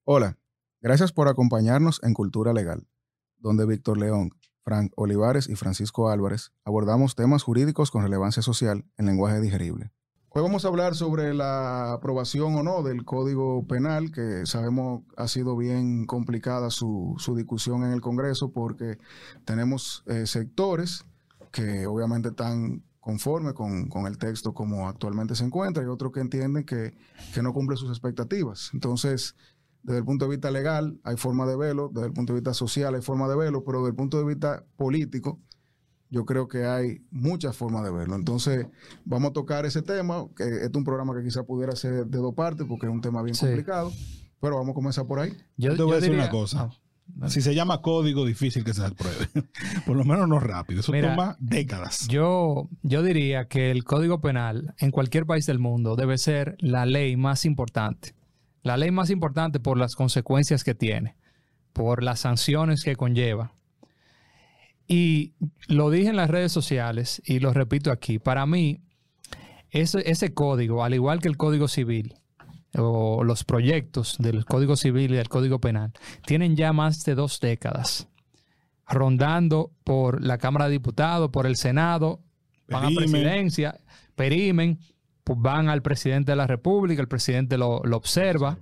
Hola, gracias por acompañarnos en Cultura Legal, donde Víctor León, Frank Olivares y Francisco Álvarez abordamos temas jurídicos con relevancia social en lenguaje digerible. Hoy vamos a hablar sobre la aprobación o no del Código Penal, que sabemos ha sido bien complicada su discusión en el Congreso porque tenemos sectores que obviamente están conformes con el texto como actualmente se encuentra y otros que entienden que no cumple sus expectativas. Entonces, desde el punto de vista legal hay forma de verlo, desde el punto de vista social hay forma de verlo, pero desde el punto de vista político yo creo que hay muchas formas de verlo. Entonces vamos a tocar ese tema, que este es un programa que quizá pudiera ser de dos partes porque es un tema bien complicado, pero vamos a comenzar por ahí. Yo te voy a decir una cosa. Si se llama código, difícil que se apruebe. Por lo menos no rápido. Eso toma décadas. Yo diría que el Código Penal en cualquier país del mundo debe ser la ley más importante. La ley más importante por las consecuencias que tiene, por las sanciones que conlleva. Y lo dije en las redes sociales y lo repito aquí. Para mí, ese código, al igual que el Código Civil o los proyectos del Código Civil y del Código Penal, tienen ya más de 2 décadas rondando por la Cámara de Diputados, por el Senado, van a presidencia, perimen, pues van al presidente de la República, el presidente lo observa.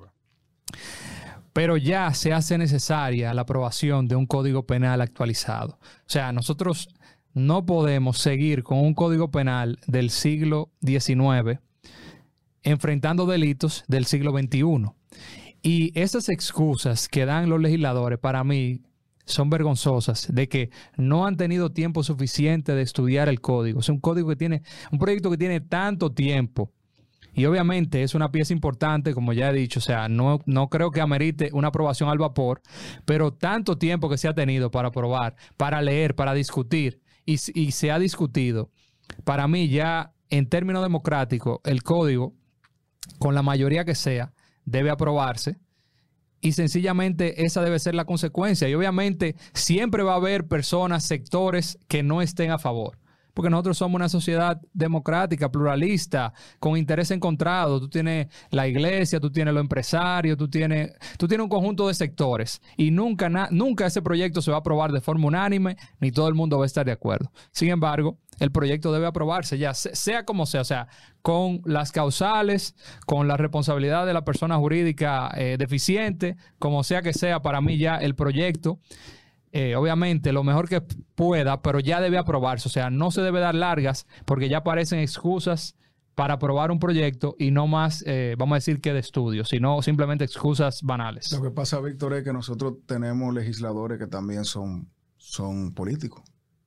Pero ya se hace necesaria la aprobación de un Código Penal actualizado. O sea, nosotros no podemos seguir con un Código Penal del siglo XIX enfrentando delitos del siglo XXI. Y esas excusas que dan los legisladores, para mí, son vergonzosas, de que no han tenido tiempo suficiente de estudiar el código. Es un código que tiene, un proyecto que tiene tanto tiempo. Y obviamente es una pieza importante, como ya he dicho, o sea, no creo que amerite una aprobación al vapor, pero tanto tiempo que se ha tenido para aprobar, para leer, para discutir, y se ha discutido. Para mí ya, en términos democráticos, el código, con la mayoría que sea, debe aprobarse, y sencillamente esa debe ser la consecuencia. Y obviamente siempre va a haber personas, sectores que no estén a favor. Porque nosotros somos una sociedad democrática, pluralista, con interés encontrado. Tú tienes la iglesia, tú tienes los empresarios, tú tienes un conjunto de sectores. Y nunca ese proyecto se va a aprobar de forma unánime, ni todo el mundo va a estar de acuerdo. Sin embargo, el proyecto debe aprobarse ya, sea como sea, o sea, con las causales, con la responsabilidad de la persona jurídica deficiente, como sea que sea, para mí ya el proyecto... obviamente lo mejor que pueda, pero ya debe aprobarse. O sea, no se debe dar largas porque ya aparecen excusas para aprobar un proyecto y no más, vamos a decir que de estudio, sino simplemente excusas banales. Lo que pasa, Víctor, es que nosotros tenemos legisladores que también son políticos.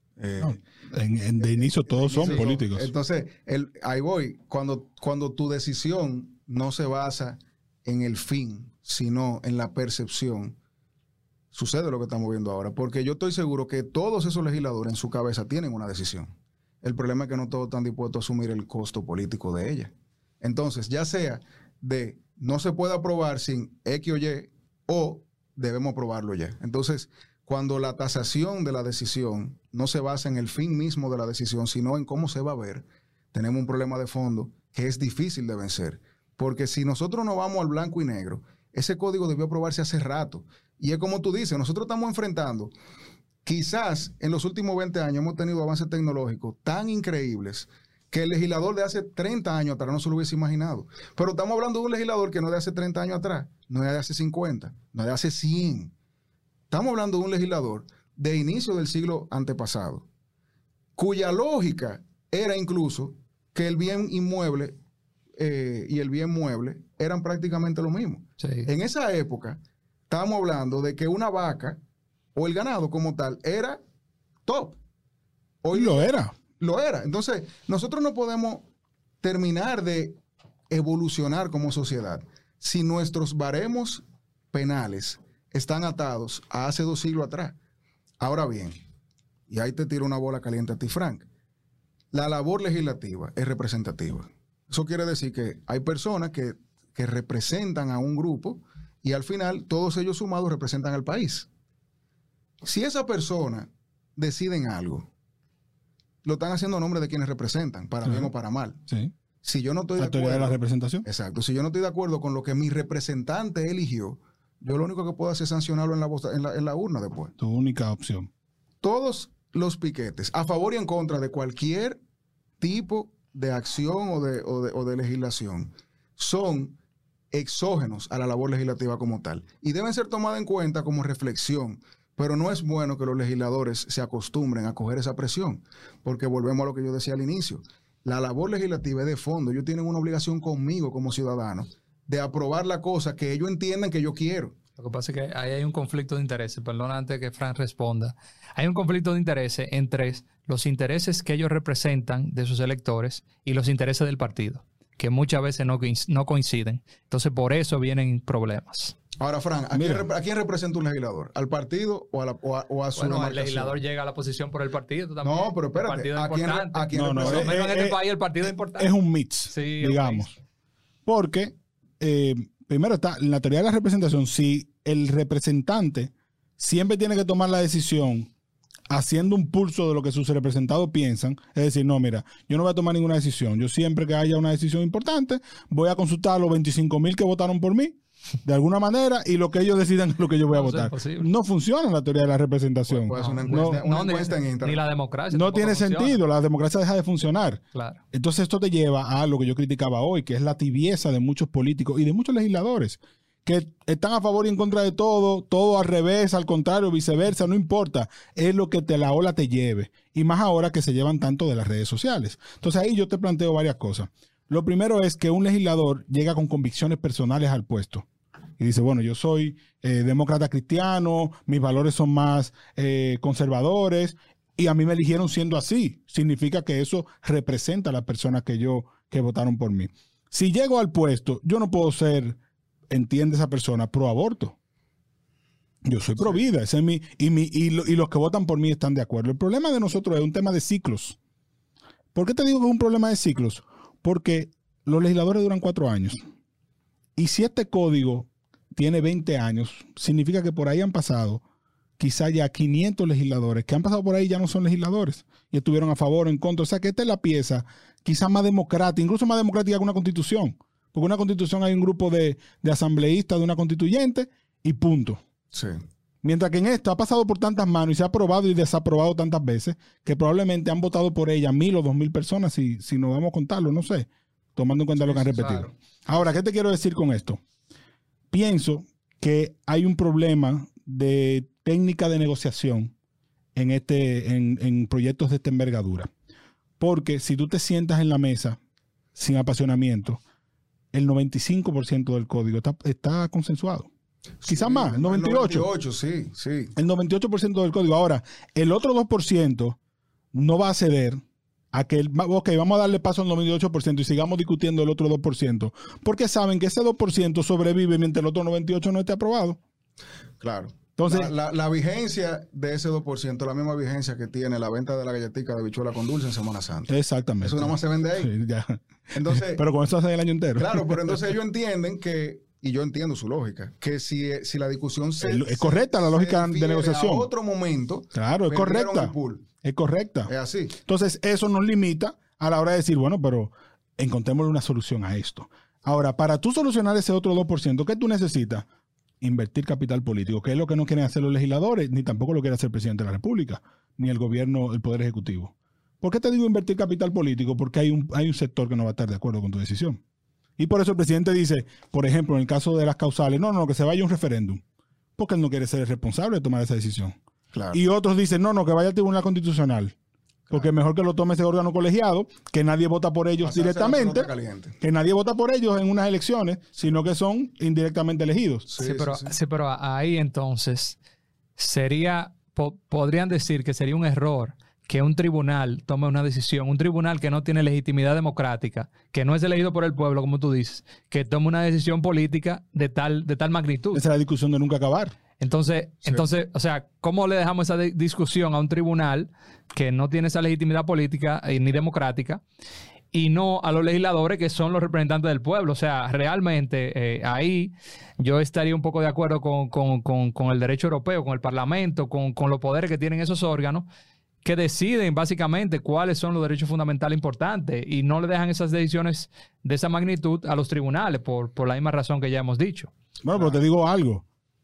De inicio todos son políticos. Entonces, ahí voy. Cuando tu decisión no se basa en el fin, sino en la percepción, sucede lo que estamos viendo ahora, porque yo estoy seguro que todos esos legisladores en su cabeza tienen una decisión. El problema es que no todos están dispuestos a asumir el costo político de ella. Entonces, ya sea de no se puede aprobar sin X o Y, o debemos aprobarlo ya. Entonces, cuando la tasación de la decisión no se basa en el fin mismo de la decisión, sino en cómo se va a ver, tenemos un problema de fondo que es difícil de vencer. Porque si nosotros no vamos al blanco y negro, ese código debió aprobarse hace rato. Y es como tú dices, nosotros estamos enfrentando, quizás en los últimos 20 años hemos tenido avances tecnológicos tan increíbles que el legislador de hace 30 años atrás no se lo hubiese imaginado. Pero estamos hablando de un legislador que no es de hace 30 años atrás, no es de hace 50, no es de hace 100. Estamos hablando de un legislador de inicio del siglo antepasado, cuya lógica era incluso que el bien inmueble y el bien mueble eran prácticamente lo mismo. Sí. En esa época... Estamos hablando de que una vaca o el ganado como tal era top. Hoy lo era. Lo era. Entonces, nosotros no podemos terminar de evolucionar como sociedad si nuestros baremos penales están atados a hace 2 siglos atrás. Ahora bien, y ahí te tiro una bola caliente a ti, Frank, la labor legislativa es representativa. Eso quiere decir que hay personas que representan a un grupo y al final todos ellos sumados representan al país. Si esa persona deciden algo, lo están haciendo a nombre de quienes representan, para bien o para mal. Sí. Si yo no estoy de acuerdo, acuerdo... de la representación. Exacto. Si yo no estoy de acuerdo con lo que mi representante eligió, yo lo único que puedo hacer es sancionarlo en la urna después. Tu única opción. Todos los piquetes, a favor y en contra de cualquier tipo de acción o de legislación, son exógenos a la labor legislativa como tal y deben ser tomadas en cuenta como reflexión, pero no es bueno que los legisladores se acostumbren a coger esa presión, porque volvemos a lo que yo decía al inicio, la labor legislativa es de fondo, ellos tienen una obligación conmigo como ciudadano de aprobar la cosa que ellos entiendan que yo quiero. Lo que pasa es que ahí hay un conflicto de intereses, perdón antes que Frank responda, hay un conflicto de intereses entre los intereses que ellos representan de sus electores y los intereses del partido, que muchas veces no coinciden. Entonces, por eso vienen problemas. Ahora, Frank, ¿a quién representa un legislador? ¿Al partido o a su demarcación? El legislador llega a la posición por el partido también. No, pero espérate. ¿A quién representa? En este país el partido es importante. Es un mix, digamos. Porque, primero está, en la teoría de la representación, si el representante siempre tiene que tomar la decisión haciendo un pulso de lo que sus representados piensan, es decir, no, mira, yo no voy a tomar ninguna decisión. Yo siempre que haya una decisión importante, voy a consultar a los 25,000 que votaron por mí, de alguna manera, y lo que ellos decidan es lo que yo voy a votar. No funciona la teoría de la representación. Pues una encuesta en internet. Ni la democracia. No tiene sentido, la democracia deja de funcionar. Claro. Entonces esto te lleva a lo que yo criticaba hoy, que es la tibieza de muchos políticos y de muchos legisladores, que están a favor y en contra de todo al revés, al contrario, viceversa, no importa, es lo que la ola te lleve. Y más ahora que se llevan tanto de las redes sociales. Entonces ahí yo te planteo varias cosas. Lo primero es que un legislador llega con convicciones personales al puesto. Y dice, bueno, yo soy demócrata cristiano, mis valores son más conservadores, y a mí me eligieron siendo así. Significa que eso representa a las personas que votaron por mí. Si llego al puesto, yo no puedo ser, entiende esa persona, pro aborto. Yo soy pro vida, ese es y los que votan por mí están de acuerdo. El problema de nosotros es un tema de ciclos. ¿Por qué te digo que es un problema de ciclos? Porque los legisladores duran 4 años. Y si este código tiene 20 años, significa que por ahí han pasado quizá ya 500 legisladores que han pasado por ahí ya no son legisladores y estuvieron a favor o en contra. O sea que esta es la pieza quizá más democrática, incluso más democrática que una constitución. Porque una constitución hay un grupo de asambleístas de una constituyente y punto. Sí. Mientras que en esto ha pasado por tantas manos y se ha aprobado y desaprobado tantas veces que probablemente han votado por ella 1,000 o 2,000 personas si nos vamos a contarlo, no sé, tomando en cuenta lo que han repetido. Claro. Ahora, ¿qué te quiero decir con esto? Pienso que hay un problema de técnica de negociación en proyectos de esta envergadura. Porque si tú te sientas en la mesa sin apasionamiento, el 95% del código está consensuado. Quizás sí, más, el 98%. El 98, sí, sí. El 98% del código. Ahora, el otro 2% no va a ceder a que, vamos a darle paso al 98% y sigamos discutiendo el otro 2%, porque saben que ese 2% sobrevive mientras el otro 98% no esté aprobado. Claro. Entonces, la vigencia de ese 2% es la misma vigencia que tiene la venta de la galletica de bichuela con dulce en Semana Santa. Exactamente. Eso nada más se vende ahí. Sí, ya. Entonces, pero con eso hace el año entero. Claro, pero entonces ellos entienden que, y yo entiendo su lógica, que si la discusión es correcta la lógica de negociación. A otro momento. Claro, es correcta. Es correcta. Es así. Entonces, eso nos limita a la hora de decir, bueno, pero encontrémosle una solución a esto. Ahora, para tú solucionar ese otro 2%, ¿qué tú necesitas? Invertir capital político, que es lo que no quieren hacer los legisladores, ni tampoco lo quiere hacer el presidente de la República, ni el gobierno, el Poder Ejecutivo. ¿Por qué te digo invertir capital político? Porque hay un sector que no va a estar de acuerdo con tu decisión. Y por eso el presidente dice, por ejemplo, en el caso de las causales, no, que se vaya a un referéndum, porque él no quiere ser el responsable de tomar esa decisión. Claro. Y otros dicen, no, que vaya al Tribunal Constitucional, porque es mejor que lo tome ese órgano colegiado, que nadie vota por ellos directamente, que nadie vota por ellos en unas elecciones, sino que son indirectamente elegidos. Sí, pero ahí entonces podrían decir que sería un error que un tribunal tome una decisión, un tribunal que no tiene legitimidad democrática, que no es elegido por el pueblo, como tú dices, que tome una decisión política de tal magnitud. Esa es la discusión de nunca acabar. Entonces, o sea, ¿cómo le dejamos esa discusión a un tribunal que no tiene esa legitimidad política ni democrática y no a los legisladores que son los representantes del pueblo? O sea, realmente ahí yo estaría un poco de acuerdo con el derecho europeo, con el Parlamento, con los poderes que tienen esos órganos que deciden básicamente cuáles son los derechos fundamentales importantes y no le dejan esas decisiones de esa magnitud a los tribunales por la misma razón que ya hemos dicho. Bueno, pero te digo algo.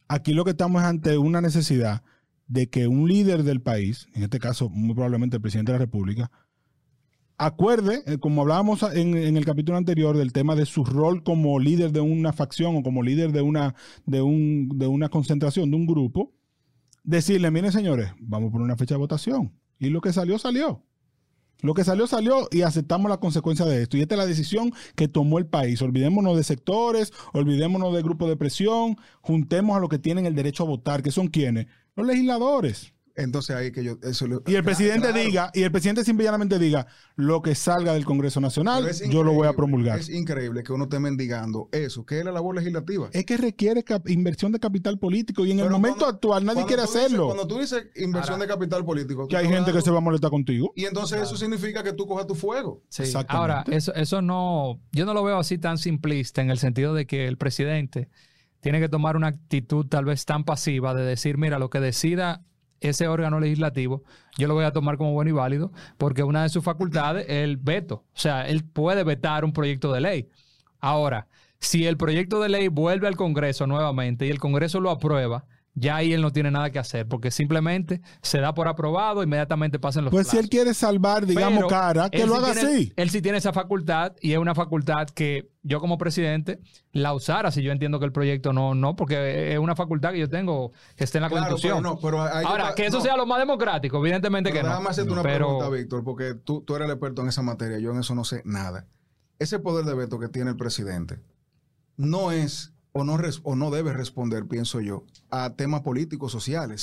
Aquí lo que estamos es ante una necesidad de que un líder del país, en este caso muy probablemente el presidente de la República, acuerde, como hablábamos en el capítulo anterior, del tema de su rol como líder de una facción o como líder de una concentración, de un grupo, decirle, miren señores, vamos por una fecha de votación. Y lo que salió, salió. Lo que salió, salió y aceptamos la consecuencia de esto. Y esta es la decisión que tomó el país. Olvidémonos de sectores, olvidémonos de grupos de presión, juntemos a los que tienen el derecho a votar, que son quienes, los legisladores. Entonces ahí que yo... Y el presidente diga, y el presidente simplemente diga, lo que salga del Congreso Nacional, yo lo voy a promulgar. Es increíble que uno esté mendigando eso, que es la labor legislativa. Es que requiere inversión de capital político y en el momento actual nadie quiere hacerlo. Cuando tú dices inversión de capital político... Que hay gente que se va a molestar contigo. Y entonces eso significa que tú cojas tu fuego. Sí. Ahora, eso no... Yo no lo veo así tan simplista en el sentido de que el presidente tiene que tomar una actitud tal vez tan pasiva de decir, mira, lo que decida ese órgano legislativo, yo lo voy a tomar como bueno y válido, porque una de sus facultades es el veto. O sea, él puede vetar un proyecto de ley. Ahora, si el proyecto de ley vuelve al Congreso nuevamente y el Congreso lo aprueba, ya ahí él no tiene nada que hacer, porque simplemente se da por aprobado, inmediatamente pasan los plazos. Pues si él quiere salvar, digamos, cara, que lo haga así. Él sí tiene esa facultad, y es una facultad que yo como presidente la usara si yo entiendo que el proyecto no, porque es una facultad que yo tengo que esté en la Constitución. Ahora, que eso sea lo más democrático, evidentemente que no. Déjame hacerte una pregunta, Víctor, porque tú eres el experto en esa materia, yo en eso no sé nada. Ese poder de veto que tiene el presidente no es... o no debe responder, pienso yo, a temas políticos, sociales.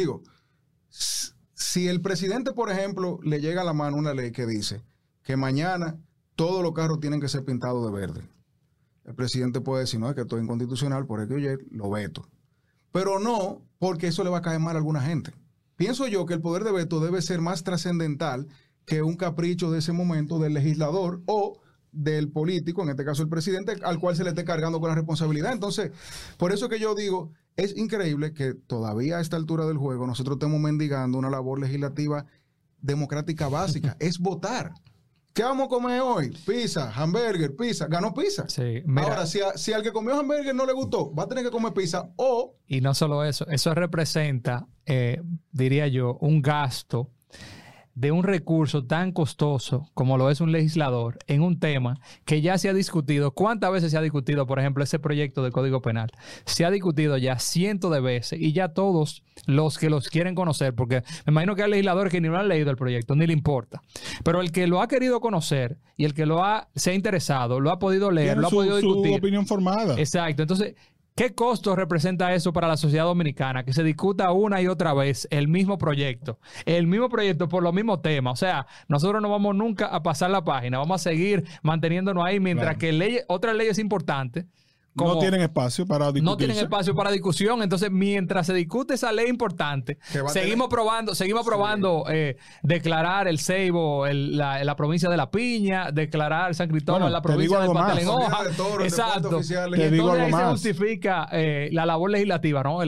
Si el presidente, por ejemplo, le llega a la mano una ley que dice que mañana todos los carros tienen que ser pintados de verde, el presidente puede decir, no, es que esto es inconstitucional, por eso yo lo veto. Pero no, porque eso le va a caer mal a alguna gente. Pienso yo que el poder de veto debe ser más trascendental que un capricho de ese momento del legislador o del político, en este caso el presidente, al cual se le esté cargando con la responsabilidad. Entonces, por eso que yo digo, es increíble que todavía a esta altura del juego nosotros estemos mendigando una labor legislativa democrática básica, es votar. ¿Qué vamos a comer hoy? Pizza, hamburger, pizza. Ganó pizza. Sí, ahora, si al que comió hamburger no le gustó, va a tener que comer pizza o... Y no solo eso representa, diría yo, un gasto de un recurso tan costoso como lo es un legislador en un tema que ya se ha discutido. ¿Cuántas veces se ha discutido, por ejemplo, ese proyecto de Código Penal? Se ha discutido ya cientos de veces y ya todos los que los quieren conocer, porque me imagino que hay legisladores que ni lo han leído el proyecto, ni le importa. Pero el que lo ha querido conocer y el que se ha interesado, lo ha podido leer, lo ha podido discutir. Su opinión formada. Exacto. Entonces, ¿qué costo representa eso para la sociedad dominicana? Que se discuta una y otra vez el mismo proyecto por los mismos temas. O sea, nosotros no vamos nunca a pasar la página, vamos a seguir manteniéndonos ahí mientras que otras leyes importantes no tienen espacio para discutir. No tienen espacio para discusión. Entonces, mientras se discute esa ley importante, seguimos aprobando declarar el Ceibo la provincia de La Piña, declarar San Cristóbal la provincia de Patel en Hoja. Exacto. Y entonces ahí se justifica la labor legislativa, ¿no?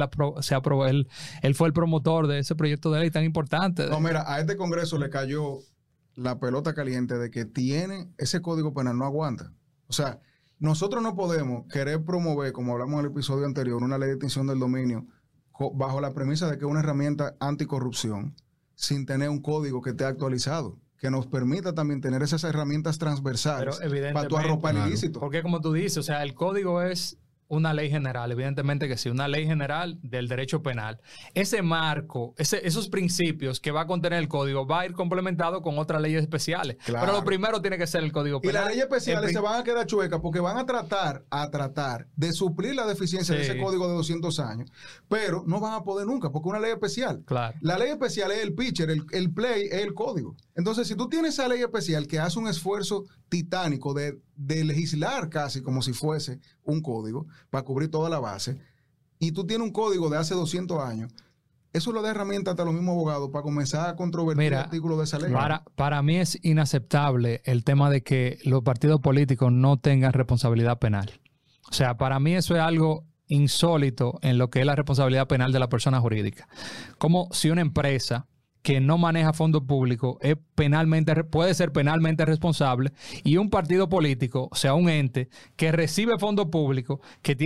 Él fue el promotor de ese proyecto de ley tan importante. No, mira, a este Congreso le cayó la pelota caliente de que ese Código Penal no aguanta. O sea, nosotros no podemos querer promover, como hablamos en el episodio anterior, una ley de extinción del dominio bajo la premisa de que es una herramienta anticorrupción sin tener un código que esté actualizado, que nos permita también tener esas herramientas transversales para tu arropar ilícito. Porque como tú dices, o sea, el código es una ley general, evidentemente que sí, una ley general del derecho penal. Ese marco, esos principios que va a contener el código va a ir complementado con otras leyes especiales. Claro. Pero lo primero tiene que ser el código penal. Y las leyes especiales se van a quedar chuecas porque van a tratar de suplir la deficiencia de ese código de 200 años, pero no van a poder nunca porque es una ley especial. Claro. La ley especial es el pitcher, el play es el código. Entonces, si tú tienes esa ley especial que hace un esfuerzo titánico de legislar casi como si fuese un código para cubrir toda la base, y tú tienes un código de hace 200 años, eso lo da herramienta hasta los mismos abogados para comenzar a controvertir el artículo de esa ley. Para mí es inaceptable el tema de que los partidos políticos no tengan responsabilidad penal. O sea, para mí eso es algo insólito en lo que es la responsabilidad penal de la persona jurídica. Como si una empresa que no maneja fondos públicos puede ser penalmente responsable, y un partido político, o sea, un ente que recibe fondos públicos, que tiene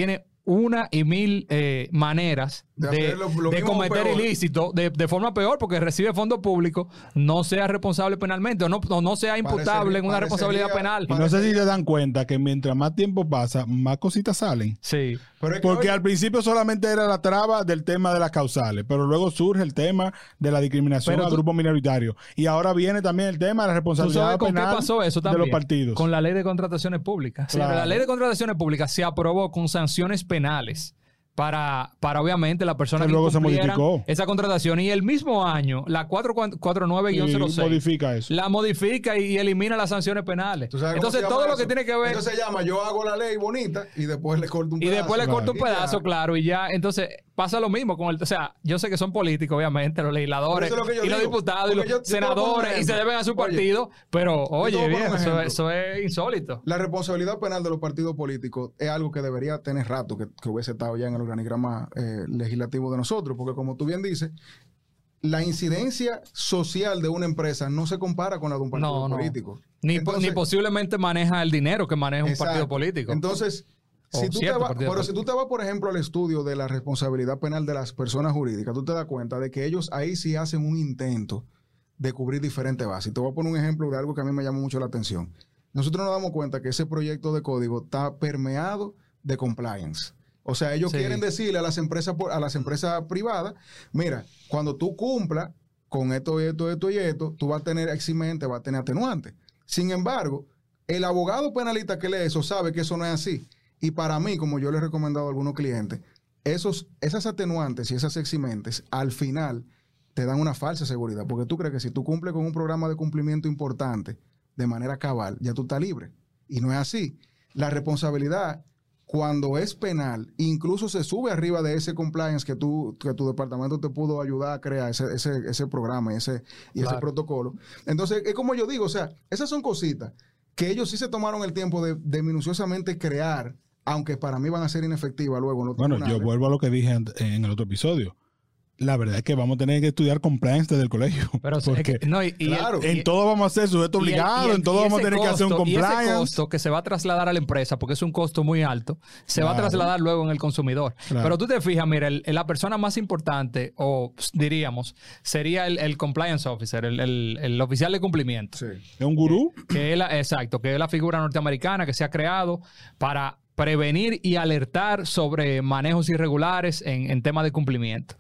una y mil maneras de cometer ilícito de forma peor, porque recibe fondos públicos, no sea responsable penalmente o no sea imputable en una responsabilidad penal. Y no sé si se dan cuenta que mientras más tiempo pasa, más cositas salen. Sí. Porque al principio solamente era la traba del tema de las causales, pero luego surge el tema de la discriminación a grupos minoritarios. Y ahora viene también el tema de la responsabilidad penal qué pasó eso también? De los partidos. Con la ley de contrataciones públicas. Claro. La ley de contrataciones públicas se aprobó con sanciones penales para obviamente la persona que luego se incumplieran modificó esa contratación, y el mismo año la 449-06 modifica eso. la modifica y elimina las sanciones penales. Entonces todo lo que tiene que ver, entonces se llama yo hago la ley bonita y después le corto un pedazo. Y después le corto un pedazo, claro, y ya. Entonces pasa lo mismo con o sea, yo sé que son políticos, obviamente, los legisladores y los diputados y los senadores, y se deben a su partido, pero oye, bien, eso es insólito. La responsabilidad penal de los partidos políticos es algo que debería tener rato que hubiese estado ya en el organigrama legislativo de nosotros, porque como tú bien dices, la incidencia social de una empresa no se compara con la de un partido político. Ni posiblemente maneja el dinero que maneja un partido político. Entonces, si tú te vas, por ejemplo, al estudio de la responsabilidad penal de las personas jurídicas, tú te das cuenta de que ellos ahí sí hacen un intento de cubrir diferentes bases. Y te voy a poner un ejemplo de algo que a mí me llamó mucho la atención. Nosotros nos damos cuenta que ese proyecto de código está permeado de compliance. O sea, ellos quieren decirle a las empresas privadas, mira, cuando tú cumplas con esto, tú vas a tener eximente, vas a tener atenuante. Sin embargo, el abogado penalista que lee eso sabe que eso no es así. Y para mí, como yo le he recomendado a algunos clientes, esas atenuantes y esas eximentes, al final, te dan una falsa seguridad. Porque tú crees que si tú cumples con un programa de cumplimiento importante de manera cabal, ya tú estás libre. Y no es así. La responsabilidad, cuando es penal, incluso se sube arriba de ese compliance que tu departamento te pudo ayudar a crear, ese programa y ese protocolo. Entonces, es como yo digo, o sea, esas son cositas que ellos sí se tomaron el tiempo de minuciosamente crear, aunque para mí van a ser inefectivas luego en los tribunales. Yo vuelvo a lo que dije en el otro episodio. La verdad es que vamos a tener que estudiar compliance desde el colegio. Pero porque, en todo vamos a ser sujeto obligado, en todo vamos a tener que hacer un compliance. Y ese costo que se va a trasladar a la empresa, porque es un costo muy alto, se va a trasladar luego en el consumidor. Claro. Pero tú te fijas, mira, la persona más importante, o diríamos, sería el compliance officer, el oficial de cumplimiento. Sí. ¿Es un gurú? Exacto, que es la figura norteamericana que se ha creado para prevenir y alertar sobre manejos irregulares en temas de cumplimiento.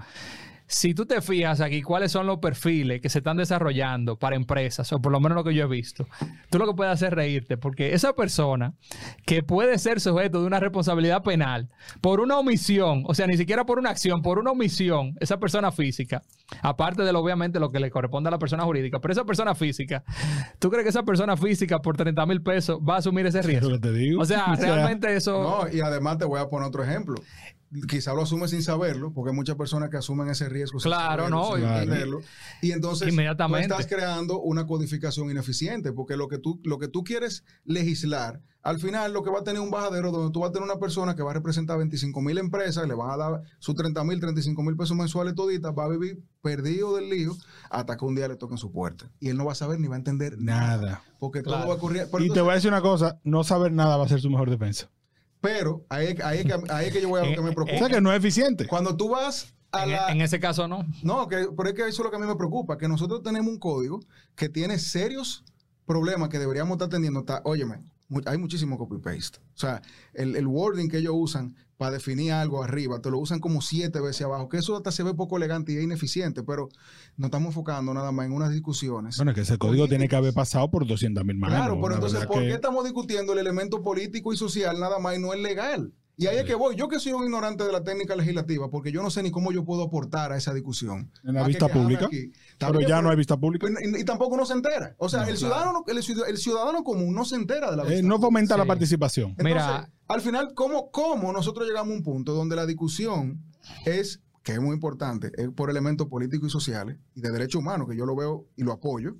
Si tú te fijas aquí, ¿cuáles son los perfiles que se están desarrollando para empresas? O por lo menos lo que yo he visto. Tú lo que puedes hacer es reírte, porque esa persona que puede ser sujeto de una responsabilidad penal por una omisión, o sea, ni siquiera por una acción, por una omisión, esa persona física, aparte de obviamente lo que le corresponde a la persona jurídica, pero esa persona física, ¿tú crees que esa persona física por 30,000 pesos va a asumir ese riesgo? Es lo que te digo. O sea, realmente eso... No, y además te voy a poner otro ejemplo. Quizá lo asume sin saberlo, porque hay muchas personas que asumen ese riesgo sin saberlo, sin entenderlo. Y entonces tú estás creando una codificación ineficiente, porque lo que tú quieres legislar, al final lo que va a tener un bajadero donde tú vas a tener una persona que va a representar 25,000 empresas, le van a dar sus 30,000, 35,000 pesos mensuales toditas, va a vivir perdido del lío hasta que un día le toquen su puerta. Y él no va a saber ni va a entender nada. Porque todo va a ocurrir. Pero entonces, te voy a decir una cosa, no saber nada va a ser su mejor defensa. Pero ahí es que yo voy a lo que me preocupa. O sea, que no es eficiente. Cuando tú vas en ese caso no. No, pero es que eso es lo que a mí me preocupa, que nosotros tenemos un código que tiene serios problemas que deberíamos estar atendiendo. Óyeme, hay muchísimo copy-paste. O sea, el wording que ellos usan para definir algo arriba, te lo usan como 7 veces abajo, que eso hasta se ve poco elegante y es ineficiente, pero nos estamos enfocando nada más en unas discusiones. Bueno, que ese código tiene que haber pasado por 200,000 manos. Claro, pero entonces, ¿por qué estamos discutiendo el elemento político y social nada más y no es legal? Y ahí es que voy. Yo que soy un ignorante de la técnica legislativa, porque yo no sé ni cómo yo puedo aportar a esa discusión. En la vista pública. Pero ya no hay vista pública. Y tampoco uno se entera. O sea, el ciudadano común no se entera de la vista no fomenta la participación. Entonces, mira, al final, ¿cómo nosotros llegamos a un punto donde la discusión es, que es muy importante, es por elementos políticos y sociales y de derechos humanos, que yo lo veo y lo apoyo,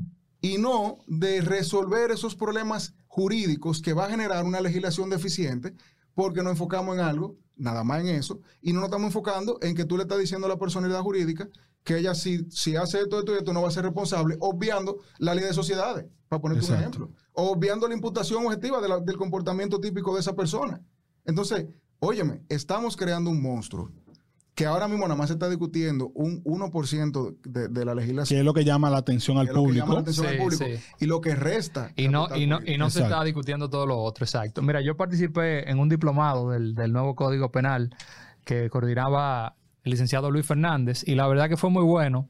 y no de resolver esos problemas jurídicos que va a generar una legislación deficiente, porque nos enfocamos en algo, nada más en eso, y no nos estamos enfocando en que tú le estás diciendo a la personalidad jurídica que ella si hace esto y esto no va a ser responsable, obviando la ley de sociedades, para ponerte un ejemplo, o obviando la imputación objetiva del comportamiento típico de esa persona. Entonces, Óyeme, estamos creando un monstruo que ahora mismo nada más se está discutiendo un 1% de la legislación. Que es lo que llama la atención al público. Y lo que resta. Y no se está discutiendo todo lo otro, exacto. Mira, yo participé en un diplomado del nuevo Código Penal que coordinaba el licenciado Luis Fernández, y la verdad que fue muy bueno.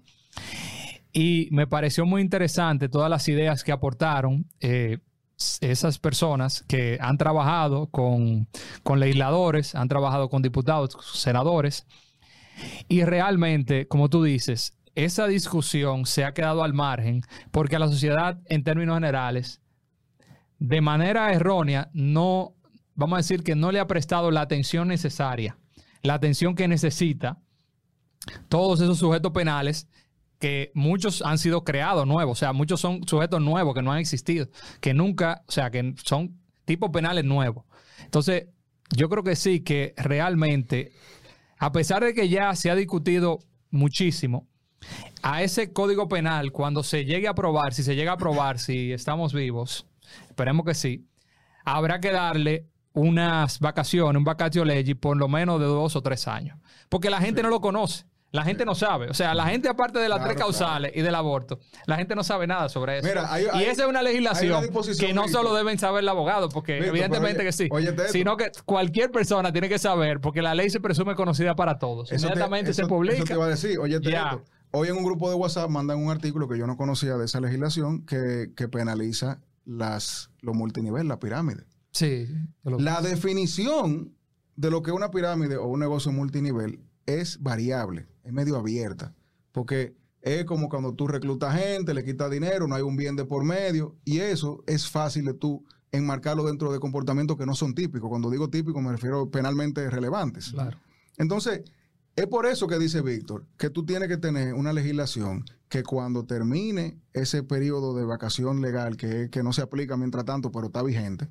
Y me pareció muy interesante todas las ideas que aportaron esas personas que han trabajado con legisladores, han trabajado con diputados, senadores. Y realmente, como tú dices, esa discusión se ha quedado al margen porque a la sociedad, en términos generales, de manera errónea, no, vamos a decir que no le ha prestado la atención necesaria, la atención que necesita todos esos sujetos penales, que muchos han sido creados nuevos, o sea, muchos son sujetos nuevos que no han existido, que nunca, o sea, que son tipos penales nuevos. Entonces, yo creo que sí, que realmente, a pesar de que ya se ha discutido muchísimo, a ese código penal, cuando se llegue a aprobar, si se llega a aprobar, si estamos vivos, esperemos que sí, habrá que darle unas vacaciones, un vacatio legis por lo menos de 2 o 3 años. Porque la gente no lo conoce. La gente no sabe. O sea, la gente, aparte de las 3 causales y del aborto, la gente no sabe nada sobre eso. Mira, y esa es una legislación que no solo deben saber el abogado, porque evidentemente que sí, sino que cualquier persona tiene que saber, porque la ley se presume conocida para todos. Inmediatamente se publica. Eso te iba a decir. Hoy en un grupo de WhatsApp mandan un artículo que yo no conocía de esa legislación que penaliza los multinivel, la pirámide. Sí. La definición de lo que es una pirámide o un negocio multinivel es variable, es medio abierta, porque es como cuando tú reclutas gente, le quitas dinero, no hay un bien de por medio, y eso es fácil de tú enmarcarlo dentro de comportamientos que no son típicos. Cuando digo típicos me refiero a penalmente relevantes. Claro. Entonces, es por eso que dice Víctor, que tú tienes que tener una legislación que cuando termine ese periodo de vacación legal, que no se aplica mientras tanto, pero está vigente,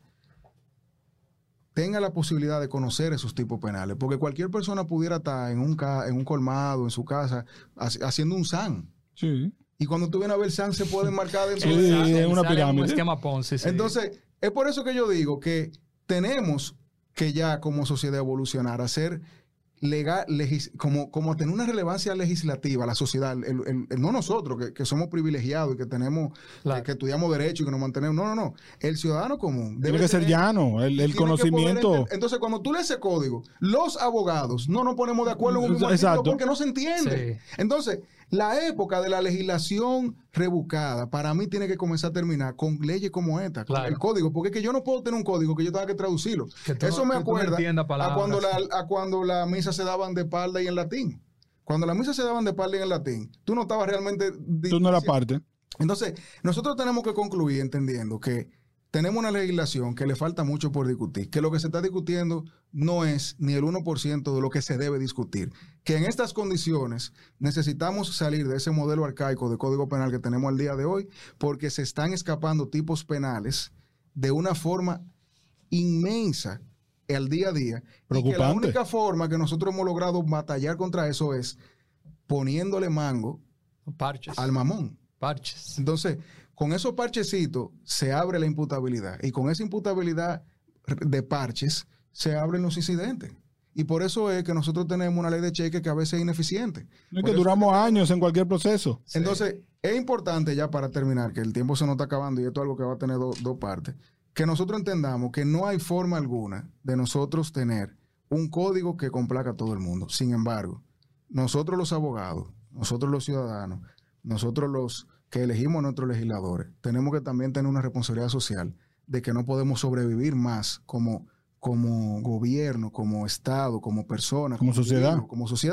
tenga la posibilidad de conocer esos tipos penales, porque cualquier persona pudiera estar en un colmado, en su casa, haciendo un SAN. Sí. Y cuando tú vienes a ver SAN, se puede marcar dentro de una pirámide. Un esquema Ponzi. Sí. Entonces, es por eso que yo digo que tenemos que ya como sociedad evolucionar a ser legal, como tener una relevancia legislativa, la sociedad, no nosotros, que somos privilegiados y que tenemos, que estudiamos derecho y que nos mantenemos. No. El ciudadano común debe que ser llano, el conocimiento. Entonces, cuando tú lees ese código, los abogados no nos ponemos de acuerdo en un mismo artículo porque no se entiende. Sí. Entonces, la época de la legislación rebuscada, para mí tiene que comenzar a terminar con leyes como esta, con el código, porque es que yo no puedo tener un código que yo tenga que traducirlo. Eso me acuerda a cuando la misa se daban de espalda y en latín. Cuando la misa se daban de espalda y en latín, tú no estabas realmente... Tú no eras parte. Entonces, nosotros tenemos que concluir entendiendo que tenemos una legislación que le falta mucho por discutir, que lo que se está discutiendo no es ni el 1% de lo que se debe discutir, que en estas condiciones necesitamos salir de ese modelo arcaico de código penal que tenemos al día de hoy, porque se están escapando tipos penales de una forma inmensa al día a día. Preocupante. Y que la única forma que nosotros hemos logrado batallar contra eso es poniéndole mango al mamón. Parches. Entonces, con esos parchecitos se abre la imputabilidad, y con esa imputabilidad de parches se abren los incidentes. Y por eso es que nosotros tenemos una ley de cheque que a veces es ineficiente. Es que duramos años en cualquier proceso. Entonces, es importante ya para terminar, que el tiempo se nos está acabando y esto es algo que va a tener dos partes, que nosotros entendamos que no hay forma alguna de nosotros tener un código que complaca a todo el mundo. Sin embargo, nosotros los abogados, nosotros los ciudadanos, nosotros los que elegimos a nuestros legisladores, tenemos que también tener una responsabilidad social de que no podemos sobrevivir más como gobierno, como Estado, como persona, como sociedad,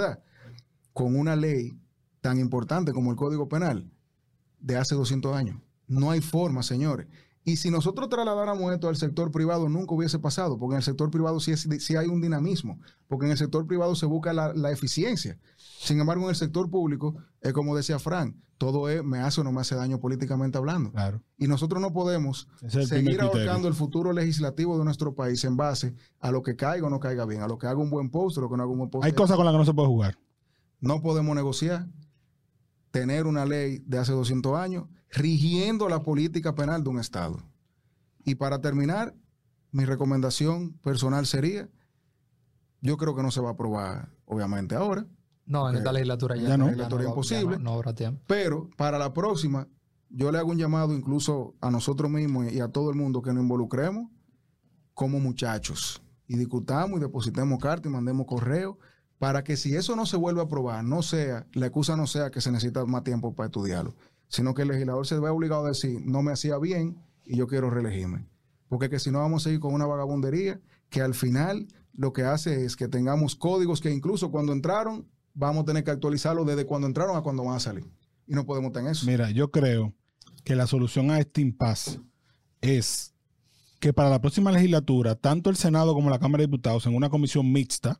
con una ley tan importante como el Código Penal de hace 200 años. No hay forma, señores. Y si nosotros trasladáramos esto al sector privado, nunca hubiese pasado, porque en el sector privado sí hay un dinamismo, porque en el sector privado se busca la eficiencia. Sin embargo, en el sector público, es como decía Frank, todo es me hace o no me hace daño políticamente hablando. Claro. Y nosotros no podemos seguir ahorcando el futuro legislativo de nuestro país en base a lo que caiga o no caiga bien, a lo que haga un buen post o lo que no haga un buen post. Hay cosas con las que no se puede jugar. No podemos negociar, tener una ley de hace 200 años rigiendo la política penal de un Estado. Y para terminar, mi recomendación personal sería Yo creo que no se va a aprobar, obviamente, ahora. No, en esta legislatura ya no. Legislatura imposible. No habrá tiempo. Pero para la próxima, yo le hago un llamado incluso a nosotros mismos y a todo el mundo que nos involucremos como muchachos y discutamos y depositemos cartas y mandemos correo para que si eso no se vuelve a aprobar, no sea, la excusa no sea que se necesita más tiempo para estudiarlo, sino que el legislador se vea obligado a decir, no me hacía bien y yo quiero reelegirme. Porque que si no vamos a seguir con una vagabundería que al final lo que hace es que tengamos códigos que incluso cuando entraron, vamos a tener que actualizarlos desde cuando entraron a cuando van a salir. Y no podemos tener eso. Mira, yo creo que la solución a este impasse es que para la próxima legislatura, tanto el Senado como la Cámara de Diputados, en una comisión mixta,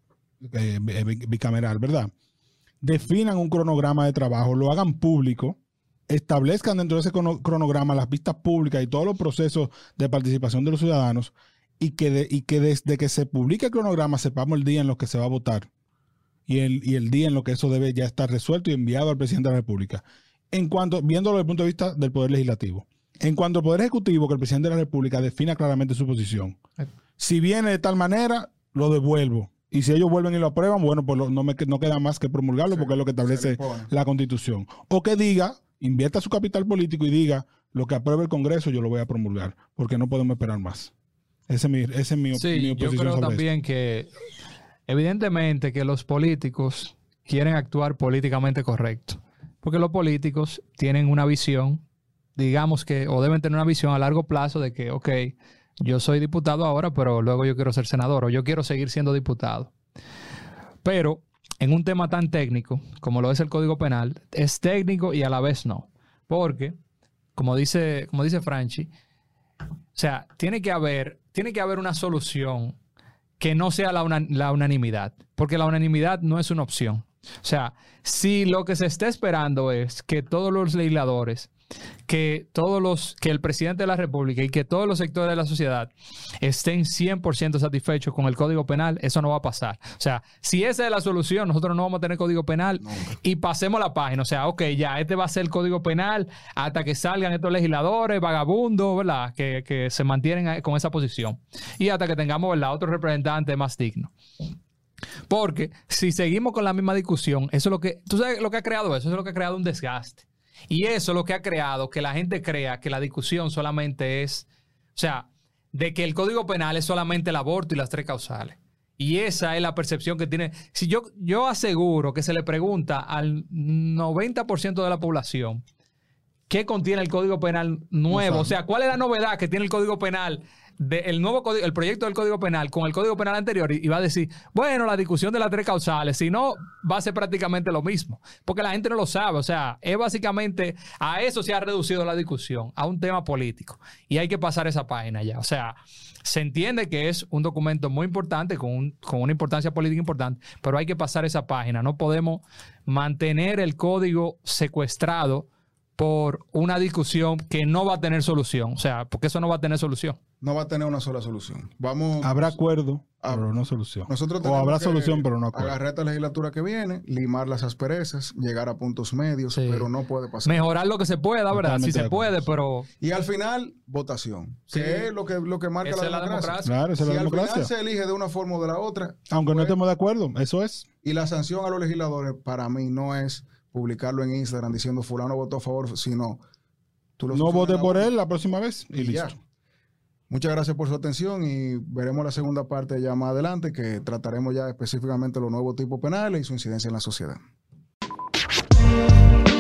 bicameral, ¿verdad?, definan un cronograma de trabajo, lo hagan público, establezcan dentro de ese cronograma las vistas públicas y todos los procesos de participación de los ciudadanos y que desde que se publique el cronograma sepamos el día en lo que se va a votar y el día en lo que eso debe ya estar resuelto y enviado al presidente de la República. En cuanto, viéndolo desde el punto de vista del Poder Legislativo. En cuanto al Poder Ejecutivo, que el presidente de la República defina claramente su posición. Si viene de tal manera, lo devuelvo. Y si ellos vuelven y lo aprueban, bueno, pues no queda más que promulgarlo, porque es lo que establece la Constitución. O que diga, invierta su capital político y diga, lo que apruebe el Congreso yo lo voy a promulgar, porque no podemos esperar más. Esa es mi oposición. Yo creo también que evidentemente que los políticos quieren actuar políticamente correcto, porque los políticos tienen una visión, digamos que, o deben tener una visión a largo plazo de que, ok, yo soy diputado ahora, pero luego yo quiero ser senador o yo quiero seguir siendo diputado. Pero en un tema tan técnico como lo es el Código Penal, es técnico y a la vez no. Porque, como dice Franchi, o sea, tiene que haber una solución que no sea la unanimad, porque la unanimidad no es una opción. O sea, si lo que se está esperando es que todos los legisladores, que el presidente de la República y que todos los sectores de la sociedad estén 100% satisfechos con el Código Penal, eso no va a pasar. O sea, si esa es la solución, nosotros no vamos a tener Código Penal y pasemos la página. O sea, ok, ya, este va a ser el Código Penal hasta que salgan estos legisladores vagabundos, ¿verdad? Que se mantienen con esa posición. Y hasta que tengamos, ¿verdad?, otro representante más digno. Porque si seguimos con la misma discusión, eso es lo que... ¿Tú sabes lo que ha creado eso? Eso es lo que ha creado un desgaste. Y eso es lo que ha creado que la gente crea que la discusión solamente es... O sea, de que el Código Penal es solamente el aborto y las 3 causales. Y esa es la percepción que tiene... Si yo aseguro que se le pregunta al 90% de la población qué contiene el Código Penal nuevo. O sea, ¿cuál es la novedad que tiene el Código Penal el proyecto del Código Penal con el Código Penal anterior? Y va a decir, bueno, la discusión de las 3 causales, si no, va a ser prácticamente lo mismo, porque la gente no lo sabe. O sea, es básicamente, a eso se ha reducido la discusión, a un tema político, y hay que pasar esa página ya. O sea, se entiende que es un documento muy importante, con una importancia política importante, pero hay que pasar esa página. No podemos mantener el código secuestrado por una discusión que no va a tener solución. O sea, porque eso no va a tener solución. No va a tener una sola solución. Habrá acuerdo, pero no solución. O habrá solución, pero no acuerdo. Agarrar esta legislatura que viene, limar las asperezas, llegar a puntos medios, pero no puede pasar. Mejorar lo que se pueda, ¿verdad? Sí se puede, pero... Y al final, votación. Sí. Que es lo que marca la democracia. Claro, esa es la democracia. Al final se elige de una forma o de la otra. Aunque no estemos de acuerdo, eso es. Y la sanción a los legisladores, para mí, no es publicarlo en Instagram diciendo fulano votó a favor, sino... No vote por él la próxima vez y listo. Ya. Muchas gracias por su atención y veremos la segunda parte ya más adelante, que trataremos ya específicamente los nuevos tipos penales y su incidencia en la sociedad.